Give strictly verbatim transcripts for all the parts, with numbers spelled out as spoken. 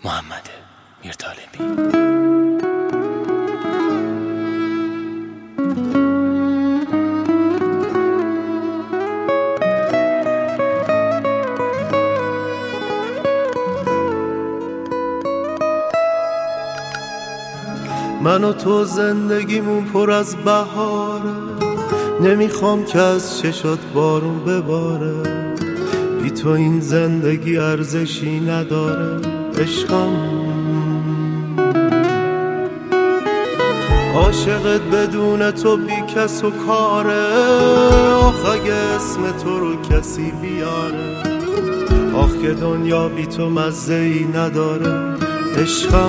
محمد میرطالبی. من و تو زندگیمون پر از بهاره، نمیخوام که از چشات بارون بباره. بی تو این زندگی ارزشی نداره عشقم. عاشقت بدون تو بی کس و کاره، آخ اگه اسم تو رو کسی بیاره. آخ که دنیا بی تو مزه ای نداره عشقم.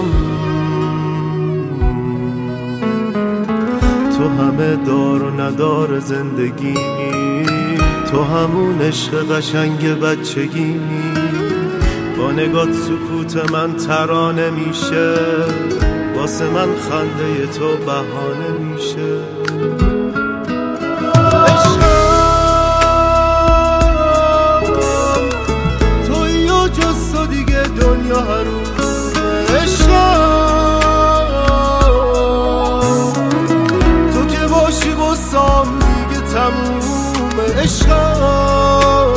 تو همه دار و ندار زندگیمی، تو همون عشق قشنگ بچگیمی. با نگات سکوت من ترانه میشه، واسه من خنده تو بهانه میشه. عشقم تویی و جز تو دیگه دنیا حرومه. عشقم تو که باشی واسم دیگه تمومه. عشقم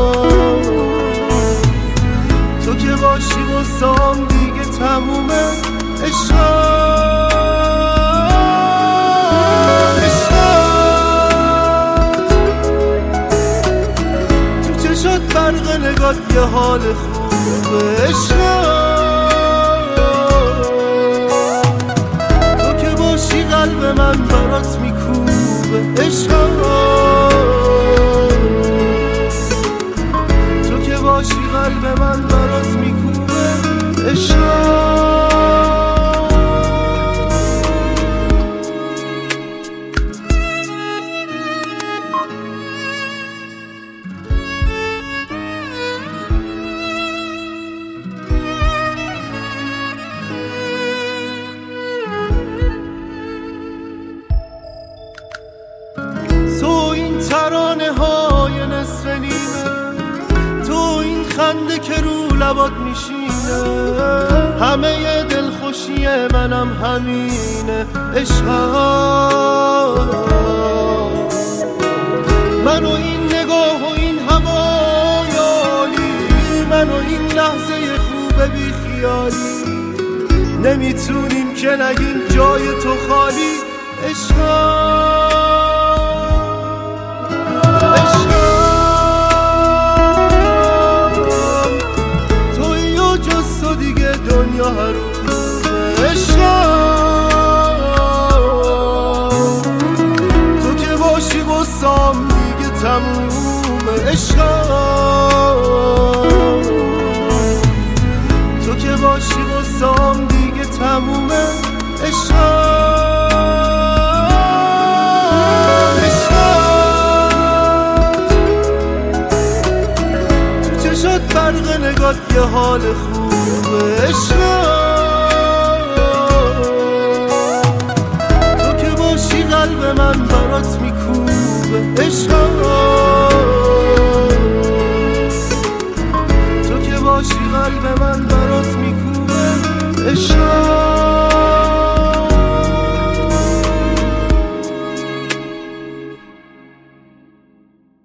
تو که باشی واسم دیگه تمومه. عشقم تو چشات برق نگات یه حال خوبه. عشقم تو که باشی قلب من برات میکوبه. عشقم تو که باشی قلب من برات میکوبه. عشقم ترانه های نصف نیمه، تو این خنده که رو لبات میشینه. همه ی دلخوشی منم همینه. عشقم من و این نگاه و این هوایالی، من و این لحظه خوب بی خیالی. نمیتونیم که نگیم جای تو خالی. عشقم دنیا حرومه. عشقم تو که باشی واسم دیگه تمومه. عشقم تو که باشی واسم دیگه تمومه. عشقم تو چشات برق نگات یه حال خوب. عشقم تو که باشی قلب من برات میکوبه. عشقم